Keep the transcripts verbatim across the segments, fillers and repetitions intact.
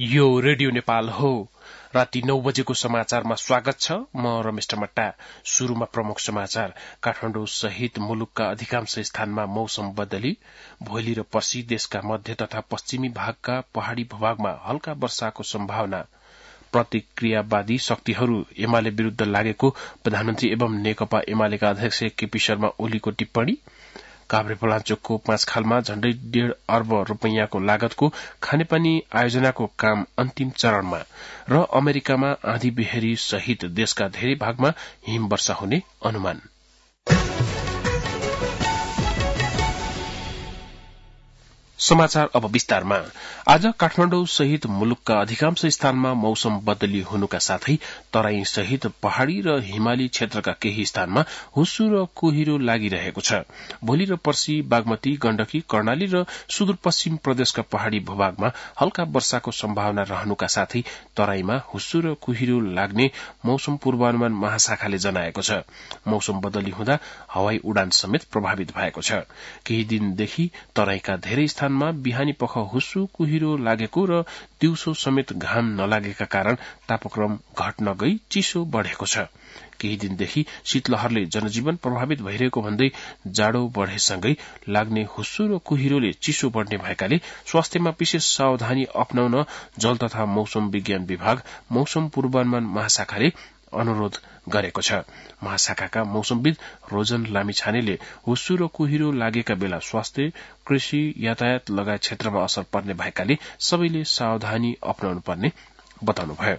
यो रेडियो नेपाल हो। राति नौ बजेको समाचारमा स्वागत छ। म रमेश टमट्टा। शुरूमा प्रमुख समाचार। काठमाडौँ सहित मुलुकका अधिकांश स्थानमा मौसम बदली। भोलि र पर्सि देशका मध्य तथा पश्चिमी भागका पहाड़ी भूभागमा हल्का वर्षाको सम्भावना। प्रतिक्रियावादी शक्तिहरू एमाले विरूद्ध लागेको प्रधानमन्त्री एवं नेकपा एमालेका अध्यक्ष केपी शर्मा ओलीको टिप्पणी। काभ्रेपलाञ्चोकको पाँचखालमा झण्डै डेढ़ अर्ब रूपैयाँको लागतको खानेपानी आयोजनाको काम अन्तिम चरणमा र अमेरिकामा आँधी बेहरी सहित देशका धेरै भागमा हिमवर्षा हुने अनुमान। समाचार अब विस्तारमा। आज काठमाडौँ सहित मुलुकका अधिकांश स्थानमा मौसम बदली हुनुका साथै तराई सहित पहाड़ी र हिमाली क्षेत्रका केही स्थानमा हुस्सु र कुहिरो लागिरहेको छ। भोलि र पर्सि बागमती, गण्डकी, कर्णाली र सुदूरपश्चिम प्रदेशका पहाड़ी भूभागमा हल्का वर्षाको सम्भावना रहनुका साथै तराईमा हुस्सु र कुहिरो लाग्ने मौसम पूर्वानुमान महाशाखाले जनाएको छ। मौसम बदली हुँदा हवाई उडान समेत प्रभावित भएको छ। केही दिनदेखि तराईका धेरै स्थानमा बिहानी पख हुस्सु कुहिरो लागेको र दिउँसो समेत घाम नलागेका कारण तापक्रम घट्न गई चिसो बढ़ेको छ। केही दिनदेखि शीतलहरले जनजीवन प्रभावित भइरहेको भन्दै जाडो बढ़ेसँगै लाग्ने हुस्सु र कुहिरोले चिसो बढ़ने भएकाले स्वास्थ्यमा विशेष सावधानी अपनाउन जल तथा मौसम विज्ञान विभाग मौसम पूर्वानुमान महाशाखाले अनुरोध गरेको छ। महाशाखाका मौसमविद रोजन लामिछानेले हुस्सु र कुहिरो लागेका बेला स्वास्थ्य, कृषि, यातायात लगायत क्षेत्रमा असर पर्ने भएकाले सबैले सावधानी अपनाउनु पर्ने बताउनुभयो।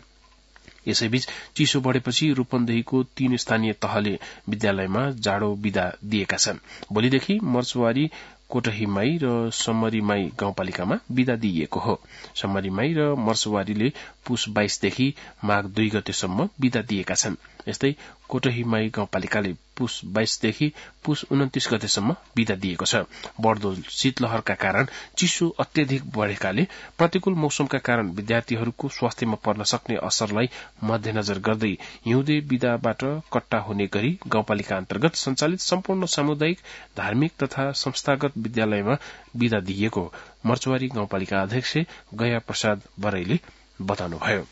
यसैबीच चिसो बढ़ेपछि रूपन्देहीको तीन स्थानीय तहले विद्यालयमा जाडो विदा दिएका छन्। भोलिदेखि मर्चवारी, कोटहीमाई र सम्मरीमाई गाउँपालिकामा विदा दिइएको हो। सम्मरीमाई र मर्चवारीले पुष बाइसदेखि माघ दुई गतेसम्म विदा दिएका छन्। यस्तै कोटहीमाई गाउँपालिकाले पुष बाइसदेखि पुष उन्तिस गतेसम्म विदा दिएको छ। बढ़दो शीतलहरका कारण चिसो अत्यधिक बढ़ेकाले प्रतिकूल मौसमका कारण विद्यार्थीहरूको स्वास्थ्यमा पर्न सक्ने असरलाई मध्यनजर गर्दै हिउँदे विदाबाट कट्टा हुने गरी गाउँपालिका अन्तर्गत सञ्चालित सम्पूर्ण सामुदायिक, धार्मिक तथा संस्थागत विद्यालयमा विदा दिइएको मर्चवारी गाउँपालिका अध्यक्ष गया प्रसाद बरैले बताउनुभयो।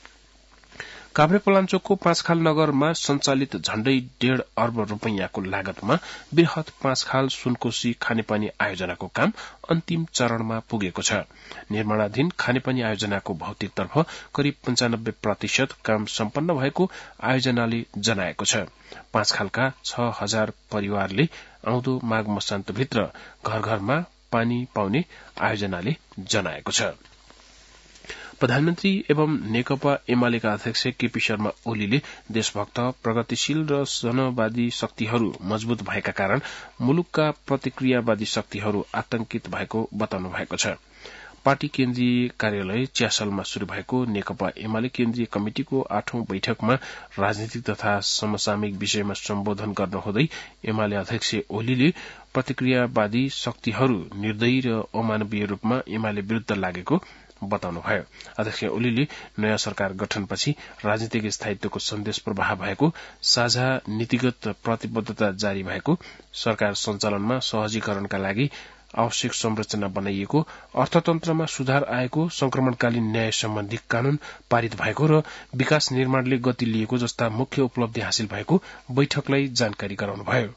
काभ्रेपलाञ्चोकको पाँचखाल नगरमा सञ्चालित झण्डै डेढ़ अर्ब रूपैयाँको लागतमा वृहत पाँचखाल सुनकोशी खानेपानी आयोजनाको काम अन्तिम चरणमा पुगेको छ। निर्माणाधीन खानेपानी आयोजनाको भौतिकतर्फ करिब पञ्चानब्बे प्रतिशत काम सम्पन्न भएको आयोजनाले जनाएको छ। पाँचखालका छ हजार परिवारले आउँदो माघ मसान्तभित्र घर घरमा पानी पाउने आयोजनाले जनाएको छ। प्रधानमन्त्री एवं नेकपा एमालेका अध्यक्ष केपी शर्मा ओलीले देशभक्त, प्रगतिशील र जनवादी शक्तिहरू मजबूत भएका कारण मुलुकका प्रतिक्रियावादी शक्तिहरू आतंकित भएको बताउनु भएको छ। पार्टी केन्द्रीय कार्यालय च्यासलमा शुरू भएको नेकपा एमाले केन्द्रीय कमिटिको आठौं बैठकमा राजनीतिक तथा समसामयिक विषयमा सम्बोधन गर्नुहुँदै एमाले अध्यक्ष ओलीले प्रतिक्रियावादी शक्तिहरू निर्दयी र अमानवीय रूपमा एमाले विरूद्ध लागेको बताउनुभयो। अध्यक्ष ओलीले नयाँ सरकार गठनपछि राजनीतिक स्थायित्वको सन्देश प्रवाह भएको, साझा नीतिगत प्रतिबद्धता जारी भएको, सरकार सञ्चालनमा सहजीकरणका लागि आवश्यक संरचना बनाइएको, अर्थतन्त्रमा सुधार आएको, संक्रमणकालीन न्याय सम्बन्धी कानून पारित भएको र विकास निर्माणले गति लिएको जस्ता मुख्य उपलब्धि हासिल भएको बैठकलाई जानकारी गराउनुभयो।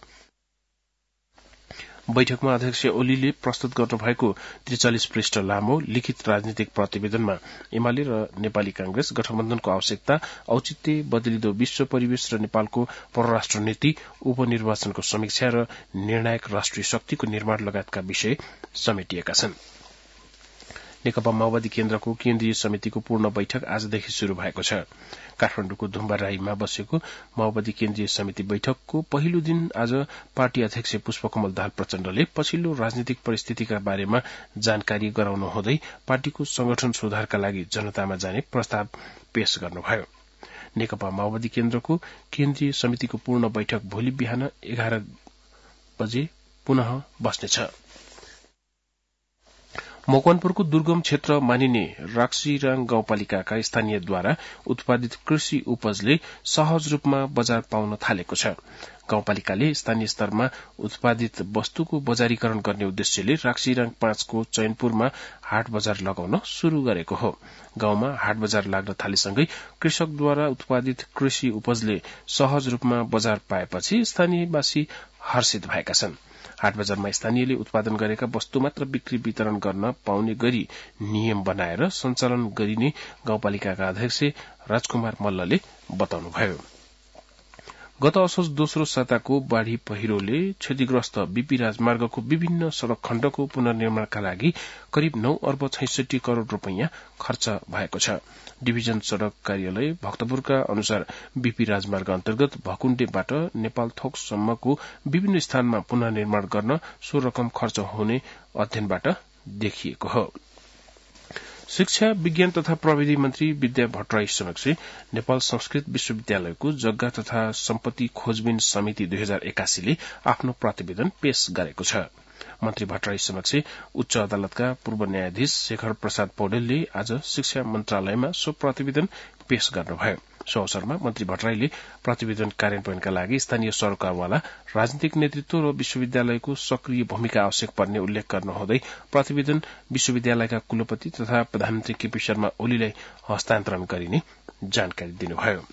बैठकमा अध्यक्ष ओलीले प्रस्तुत गर्नुभएको त्रिचालिस पृष्ठ लामो लिखित राजनीतिक प्रतिवेदनमा एमाले र नेपाली कांग्रेस गठबन्धनको आवश्यकता, औचित्य, बदलिदो विश्व परिवेश र नेपालको परराष्ट्र नीति, उपनिर्वाचनको समीक्षा र निर्णायक राष्ट्रिय शक्तिको निर्माण लगायतका विषय समेटिएका छन्। नेकपा माओवादी केन्द्रको केन्द्रीय समितिको पूर्ण बैठक आजदेखि शुरू भएको छ। काठमाडौँको धुम्बाराईमा बसेको माओवादी केन्द्रीय समिति बैठकको पहिलो दिन आज पार्टी अध्यक्ष पुष्पकमल दाहाल प्रचण्डले पछिल्लो राजनीतिक परिस्थितिका बारेमा जानकारी गराउनुहुँदै पार्टीको संगठन सुधारका लागि जनतामा जाने प्रस्ताव पेश गर्नुभयो। नेकपा माओवादी केन्द्रको केन्द्रीय समितिको पूर्ण बैठक भोलि बिहान एघार बजे पुनः बस्नेछ। मकवानपुरको दुर्गम क्षेत्र मानिने राक्सीराङ गाउँपालिकाका स्थानीयद्वारा उत्पादित कृषि उपजले सहज रूपमा बजार पाउन थालेको छ। गाउँपालिकाले स्थानीय स्तरमा उत्पादित वस्तुको बजारीकरण गर्ने उद्देश्यले राक्सीराङ पाँचको चैनपुरमा हाट बजार लगाउन शुरू गरेको हो। गाउँमा हाट बजार लाग्न थालेसँगै कृषकद्वारा उत्पादित कृषि उपजले सहज रूपमा बजार पाएपछि स्थानीयवासी हर्षित भएका छन्। हाट बजारमा स्थानीयले उत्पादन गरेका वस्तु मात्र बिक्री वितरण गर्न पाउने गरी नियम बनाएर सञ्चालन गरिने गाउँपालिकाका अध्यक्ष राजकुमार मल्लले बताउनुभयो। गत असोज दोस्रो साताको बाढ़ी पहिरोले क्षतिग्रस्त बीपी राजमार्गको विभिन्न सड़क खण्डको पुनर्निर्माणका लागि करिब नौ अर्ब छैसठी करोड़ रूपियाँ खर्च भएको छ। डिभिजन सड़क कार्यालय भक्तपुरका अनुसार बीपी राजमार्ग अन्तर्गत भकुण्डेबाट नेपाल थोकसम्मको विभिन्न स्थानमा पुनर्निर्माण गर्न सो रकम खर्च हुने अध्ययनबाट देखिएको हो। शिक्षा विज्ञान तथा प्रविधि मन्त्री विद्या भट्टराई समक्ष नेपाल संस्कृत विश्वविद्यालयको जग्गा तथा सम्पत्ति खोजबिन समिति दुई हजार एकासीले आफ्नो प्रतिवेदन पेश गरेको छ। मन्त्री भट्टराई समक्ष उच्च अदालतका पूर्व न्यायाधीश शेखर प्रसाद पौडेलले आज शिक्षा मन्त्रालयमा सो प्रतिवेदन पेश गर्नुभयो। सो अवसरमा मन्त्री भट्टराईले प्रतिवेदन कार्यान्वयनका लागि स्थानीय सरकारवाला राजनीतिक नेतृत्व र विश्वविद्यालयको सक्रिय भूमिका आवश्यक पर्ने उल्लेख गर्नुहुँदै प्रतिवेदन विश्वविद्यालयका कुलपति तथा प्रधानमन्त्री केपी शर्मा ओलीलाई हस्तान्तरण गरिने जानकारी दिनुभयो।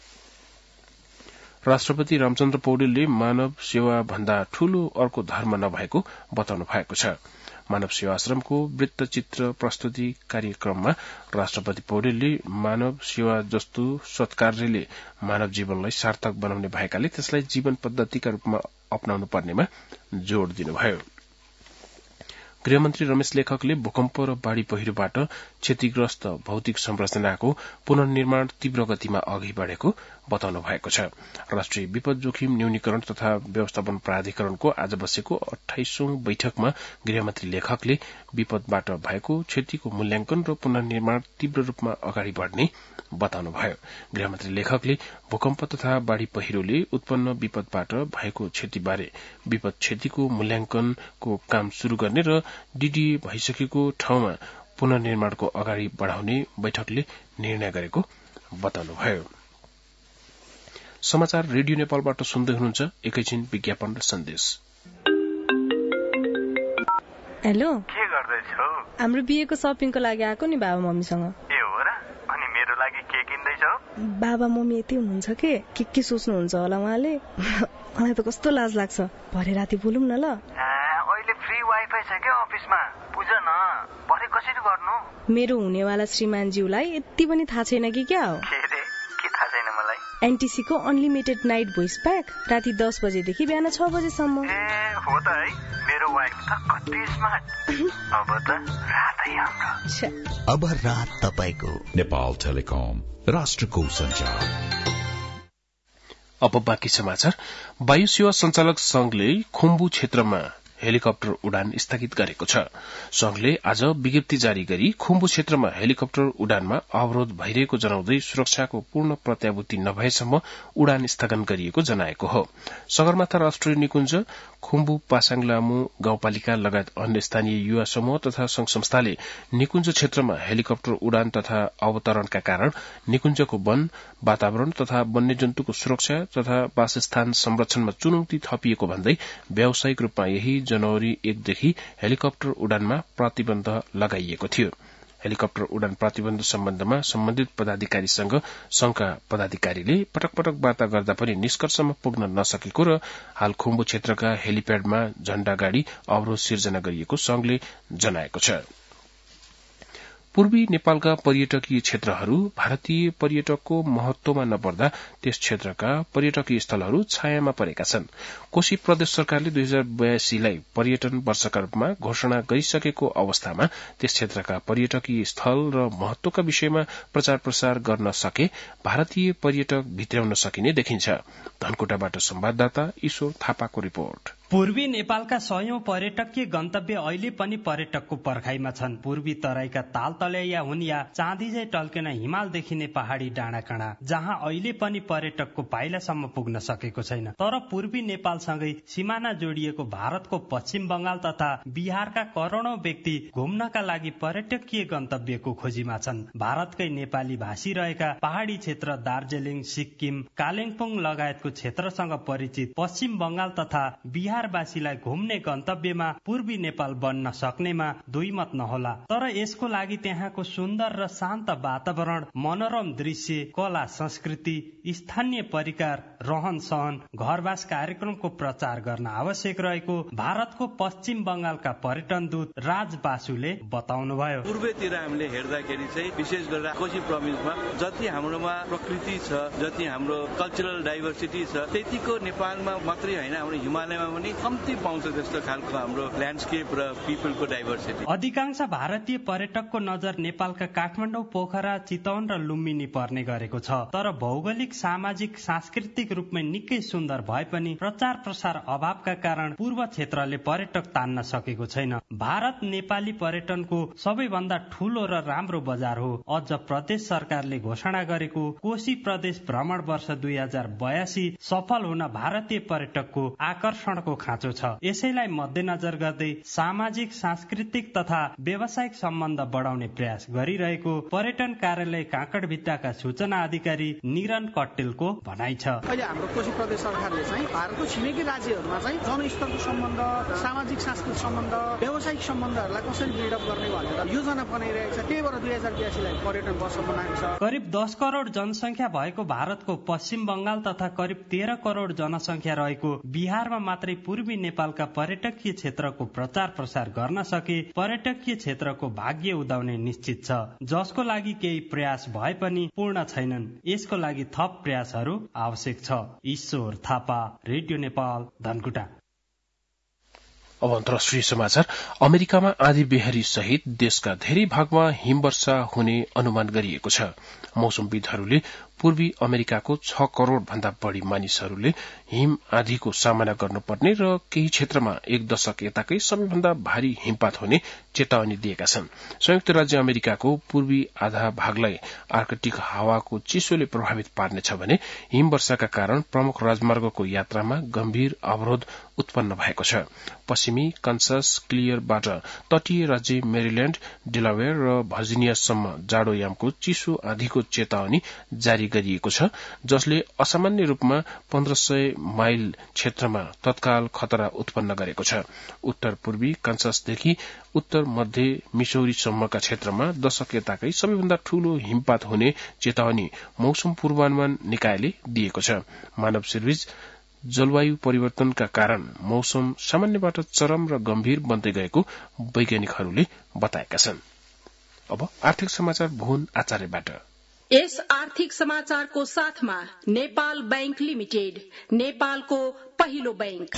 राष्ट्रपति रामचन्द्र पौडेलले मानव सेवा भन्दा ठूलो अर्को धर्म नभएको बताउनु भएको छ। मानव सेवा आश्रमको वृत्तचित्र प्रस्तुति कार्यक्रममा राष्ट्रपति पौडेलले मानव सेवा जस्तो सत्कार्यले मानव जीवनलाई सार्थक बनाउने भएकाले त्यसलाई जीवन पद्धतिका रूपमा अपनाउनु पर्नेमा जोड़ दिनुभयो। गृहमन्त्री रमेश लेखकले भूकम्प र बाढ़ी पहिरोबाट क्षतिग्रस्त भौतिक संरचनाको पुनर्निर्माण तीव्र गतिमा अघि बढ़ेको बताउनु भएको छ। राष्ट्रिय विपद जोखिम न्यूनीकरण तथा व्यवस्थापन प्राधिकरणको आज बसेको अठाइसौं बैठकमा गृहमन्त्री लेखकले विपदबाट भएको क्षतिको मूल्याङ्कन र पुनर्निर्माण तीव्र रूपमा अगाडि बढ़ने बताउनुभयो। गृहमन्त्री लेखकले भूकम्प तथा बाढ़ी पहिरोले उत्पन्न विपदबाट भएको क्षतिबारे विपद क्षतिको मूल्याङ्कनको काम शुरू गर्ने र डीडीए भइसकेको ठाउँमा पुनर्निर्माणको अगाडि बढ़ाउने बैठकले निर्णय गरेको बताउनुभयो। समाचार रेडियो नेपालबाट सुन्दै हुनुहुन्छ। एकैछिन विज्ञापन र सन्देश। हेलो, के गर्दैछौ? हाम्रो बिहेको शपिङको लागि आएको नि बाबा मम्मीसँग। ए हो र? अनि मेरो लागि के किन्दैछौ? बाबा मम्मी यति हुनुहुन्छ के के के सोच्नुहुन्छ होला उहाँले। मलाई त कस्तो लाज लाग्छ। भरे राति बोलौँ न ल। अहिले फ्री वाइफाई छ के अफिसमा? बुझ न, भरे कसरी गर्नु? मेरो हुनेवाला श्रीमानज्यूलाई यति पनि थाहा छैन कि क्या हो? के रे? के थाहा छैन मलाई? एनटीसी को अनलिमिटेड नाइट भोइस प्याक राति दस बजेदेखि बिहान छ बजेसम्म। ए हो त है, मेरो वाइफ त कति स्मार्ट। अब त रातै हाम्रो। अब रात तपाईको। नेपाल टेलिकम, राष्ट्रको सञ्चार। अब बाँकी समाचार। वायु सेवा संचालक संघले खुम्बु क्षेत्रमा हेलिकप्टर उडान स्थगित गरेको छ। संघले आज विज्ञप्ति जारी गरी खुम्बु क्षेत्रमा हेलिकप्टर उडानमा अवरोध भइरहेको जनाउँदै सुरक्षाको पूर्ण प्रत्याभूति नभएसम्म उडान स्थगन गरिएको जनाएको हो। सगरमाथा राष्ट्रिय निकुञ्ज, खुम्बु पासाङ लामो गाउँपालिका लगायत अन्य स्थानीय युवा समूह तथा संघ संस्थाले निकुञ्ज क्षेत्रमा हेलिकप्टर उडान तथा अवतरणका कारण निकुञ्जको वन वातावरण तथा वन्यजन्तुको सुरक्षा तथा वासस्थान संरक्षणमा चुनौती थपिएको भन्दै व्यावसायिक रूपमा यही जनवरी एकदेखि हेलिकप्टर उडानमा प्रतिबन्ध लगाइएको थियो। हेलिकप्टर उडान प्रतिबन्ध सम्बन्धमा सम्बन्धित पदाधिकारीसँग संघका पदाधिकारीले पटक पटक वार्ता गर्दा पनि निष्कर्षमा पुग्न नसकेको र हाल खुम्बु क्षेत्रका हेलिप्याडमा झण्डा गाडी अवरोध सिर्जना गरिएको संघले जनाएको छ। पूर्वी नेपालका पर्यटकीय क्षेत्रहरू भारतीय पर्यटकको महत्वमा नपर्दा त्यस क्षेत्रका पर्यटकीय स्थलहरू छायामा परेका छन्। कोशी प्रदेश सरकारले दुई हजार बयासीलाई पर्यटन वर्षका रूपमा घोषणा गरिसकेको अवस्थामा त्यस क्षेत्रका पर्यटकीय स्थल र महत्वका विषयमा प्रचार प्रसार गर्न सके भारतीय पर्यटक भित्र्याउन सकिने देखिन्छ। धनकुटाबाट संवाददाता ईश्वर थापाको रिपोर्ट। पूर्वी नेपालका सयौं पर्यटकीय गन्तव्य अहिले पनि पर्यटकको पर्खाइमा छन्। पूर्वी तराईका ताल तलैया हुन् या चाँदी टल्केन हिमाल देखिने पहाड़ी डाँडाकाँडा, जहाँ अहिले पनि पर्यटकको पाइलासम्म पुग्न सकेको छैन। तर पूर्वी नेपालसँगै सिमाना जोडिएको भारतको पश्चिम बंगाल तथा बिहारका करोड़ौं व्यक्ति घुम्नका लागि पर्यटकीय गन्तव्यको खोजीमा छन्। भारतकै नेपाली भाषी रहेका पहाड़ी क्षेत्र दार्जिलिङ, सिक्किम, कालेबुङ लगायतको क्षेत्रसँग परिचित पश्चिम बंगाल तथा बिहार बिहारवासीलाई घुम्ने गन्तव्यमा पूर्वी नेपाल बन्न सक्नेमा दुई मत नहोला। तर यसको लागि त्यहाँको सुन्दर र शान्त वातावरण, मनोरम दृश्य, कला संस्कृति, स्थानीय परिकार, रहन सहन, घरवास कार्यक्रमको प्रचार गर्न आवश्यक रहेको भारतको पश्चिम बंगालका पर्यटन दूत राज बासुले बताउनुभयो। पूर्वतिर हामीले हेर्दाखेरि चाहिँ विशेष गरेर कोशी प्रोभिन्समा जति हाम्रोमा प्रकृति छ, जति हाम्रो कल्चरल डाइभर्सिटी छ, त्यतिको नेपालमा मात्रै होइन, हाम्रो हिमालयमा पनि कम्ती पाउँछ जस्तो खालको हाम्रो ल्यान्डस्केप र पिपलको डाइभर्सिटी। अधिकांश भारतीय पर्यटकको नजर नेपालका काठमाडौँ, पोखरा, चितवन र लुम्बिनी पर्ने गरेको छ। तर भौगोलिक, सामाजिक, सांस्कृतिक रूपमा निकै सुन्दर भए पनि प्रचार प्रसार अभावका कारण पूर्व क्षेत्रले पर्यटक तान्न सकेको छैन। भारत नेपाली पर्यटनको सबैभन्दा ठूलो र राम्रो बजार हो। अझ प्रदेश सरकारले घोषणा गरेको कोशी प्रदेश भ्रमण वर्ष दुई हजार बयासी सफल हुन भारतीय पर्यटकको आकर्षणको खाँचो छ। यसैलाई मध्यनजर गर्दै सामाजिक, सांस्कृतिक तथा व्यावसायिक सम्बन्ध बढाउने प्रयास गरिरहेको पर्यटन कार्यालय काँकडभिट्टाका सूचना अधिकारी निरन कट्टेलको भनाइ छ। अहिले हाम्रो कोशी प्रदेश सरकारले चाहिँ भारतको छिमेकी राज्यहरूमा चाहिँ जनस्तरको सम्बन्ध, सामाजिक सांस्कृतिक सम्बन्ध, व्यावसायिक सम्बन्धहरूलाई कसरी बिल्डअप गर्ने भनेर योजना बनाइरहेको छ। त्यही भएर दुई हजार बयासीलाई पर्यटन वर्ष बनाएको छ। करिब दस करोड़ जनसंख्या भएको भारतको पश्चिम बंगाल तथा करिब तेह्र करोड़ जनसंख्या रहेको बिहारमा मात्रै पूर्वी नेपालका पर्यटकीय क्षेत्रको प्रचार प्रसार गर्न सके पर्यटकीय क्षेत्रको भाग्य उदाउने निश्चित छ, जसको लागि केही प्रयास भए पनि पूर्ण छैनन्। यसको लागि थप प्रयासहरू आवश्यक छ। ईश्वर थापा, रेडियो नेपाल, धनकुटा। अब अन्तर्राष्ट्रिय समाचार। अमेरिकामा आँधी बेहरी सहित देशका धेरै भागमा हिमवर्षा हुने अनुमान गरिएको छ। मौसमविदहरूले पूर्वी अमेरिकाको छ करोड़ भन्दा बढ़ी मानिसहरूले हिम आँधीको सामना गर्नुपर्ने र केही क्षेत्रमा एक दशक यताकै सबैभन्दा भारी हिमपात हुने चेतावनी दिएका छन्। संयुक्त राज्य अमेरिकाको पूर्वी आधा भागलाई आर्कटिक हावाको चिसोले प्रभावित पार्नेछ भने हिमवर्षाका कारण प्रमुख राजमार्गको यात्रामा गम्भीर अवरोध उत्पन्न भएको छ। पश्चिमी कन्सास क्लियरबाट तटीय राज्य मेरील्याण्ड, डेलावेयर र भर्जिनियासम्म जाडोयामको चिसो आँधीको चेतावनी जारी गरिएको छ, जसले असामान्य रूपमा पन्ध्र सय माइल क्षेत्रमा तत्काल खतरा उत्पन्न गरेको छ। उत्तर पूर्वी कन्सासदेखि उत्तर मध्य मिसौरीसम्मका क्षेत्रमा दशक यताकै सबैभन्दा ठूलो हिमपात हुने चेतावनी मौसम पूर्वानुमान निकायले दिएको छ। मानव सर्भिस जलवायु परिवर्तनका कारण मौसम सामान्यबाट चरम र गम्भीर बन्दै गएको वैज्ञानिकहरूले बताएका छन्। अब आर्थिक समाचार भुवन आचार्यबाट। यस आर्थिक समाचारको साथमा नेपाल बैंक लिमिटेड, नेपालको पहिलो बैंक।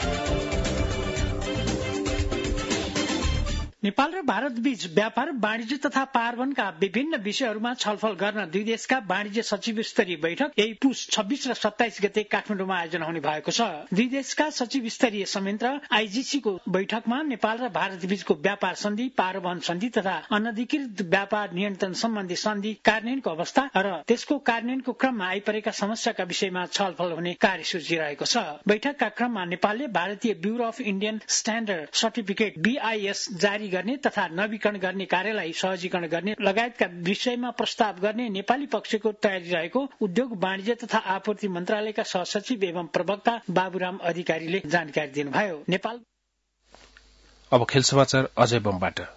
नेपाल र भारत बीच व्यापार, वाणिज्य तथा पारवनका विभिन्न विषयहरूमा छलफल गर्न दुई देशका वाणिज्य सचिव स्तरीय बैठक यही पुस छब्बीस र सत्ताइस गते काठमाडौँमा आयोजना हुने भएको छ। दुई देशका सचिव स्तरीय संयन्त्र आईजीसीको बैठकमा नेपाल र भारत बीचको व्यापार सन्धि, पारवहन सन्धि तथा अनधिकृत व्यापार नियन्त्रण सम्बन्धी सन्धि कार्यान्वयनको अवस्था र त्यसको कार्यान्वयनको क्रममा आइपरेका समस्याका विषयमा छलफल हुने कार्यसूची रहेको छ। बैठकका क्रममा नेपालले भारतीय bureau of Indian standard certificate BIS जारी गर्ने तथा नवीकरण गर्ने कार्यलाई सहजीकरण गर्ने लगायतका विषयमा प्रस्ताव गर्ने नेपाली पक्षको तयारी रहेको उद्योग, वाणिज्य तथा आपूर्ति मन्त्रालयका सहसचिव एवं प्रवक्ता बाबुराम अधिकारीले जानकारी दिनुभयो। नेपाल अब खेल समाचार अजय बमबाट।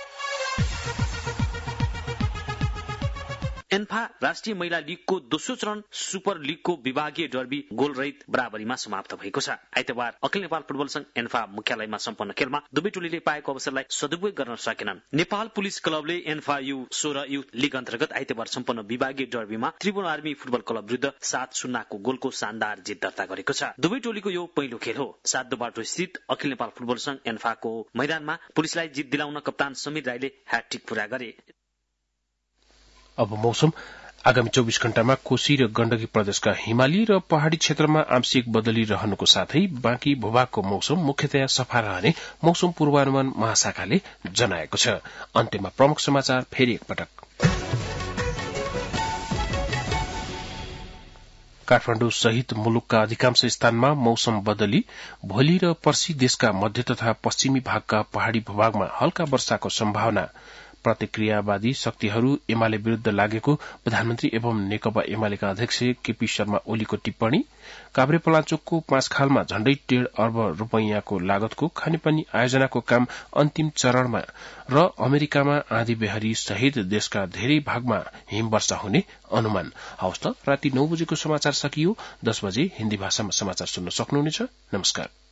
एन्फा राष्ट्रिय महिला लीगको दोस्रो चरण सुपर लीगको विभागीय डर्बी गोलरहित बराबरीमा समाप्त भएको छ। आइतबार अखिल नेपाल फुटबल संघ एन्फा मुख्यालयमा सम्पन्न खेलमा दुवै टोलीले पाएको अवसरलाई सदुपयोग गर्न सकेनन्। नेपाल पुलिस क्लबले एन्फा यु सोह्र युथ लीग अन्तर्गत आइतबार सम्पन्न विभागीय डर्बीमा त्रिभुवन आर्मी फुटबल क्लब विरुद्ध सात शून्यको गोलको शानदार जित दर्ता गरेको छ। दुवै टोलीको यो पहिलो खेल हो। सात बाटो स्थित अखिल नेपाल फुटबल संघ एन्फाको मैदानमा पुलिसलाई जित दिलाउन कप्तान समीर राईले ह्याट्रिक पूरा गरे। अब मौसम। आगामी चौबीस घण्टामा कोशी र गण्डकी प्रदेशका हिमाली र पहाड़ी क्षेत्रमा आंशिक बदली रहनुको साथै बाँकी भूभागको मौसम मुख्यतया सफा रहने मौसम पूर्वानुमान महाशाखाले जनाएको छ। अन्त्यमा प्रमुख समाचार फेरि एकपटक। काठमाडौँ सहित मुलुकका अधिकांश स्थानमा मौसम बदली, भोलि र पर्सि देशका मध्य तथा पश्चिमी भागका पहाड़ी भूभागमा हल्का वर्षाको सम्भावना। प्रतिक्रियावादी शक्तिहरू एमाले विरूद्ध लागेको प्रधानमन्त्री एवं नेकपा एमालेका अध्यक्ष केपी शर्मा ओलीको टिप्पणी। काभ्रेपलाञ्चोकको पाँचखालमा झण्डै डेढ़ अर्ब रूपैयाँको लागतको खानेपानी आयोजनाको काम अन्तिम चरणमा र अमेरिकामा आँधी बेहरी सहित देशका धेरै भागमा हिमवर्षा हुने अनुमान। हवस् त, राति नौ बजेको समाचार सकियो। दस बजे हिन्दी भाषामा समाचार सुन्न सक्नुहुनेछ। नमस्कार।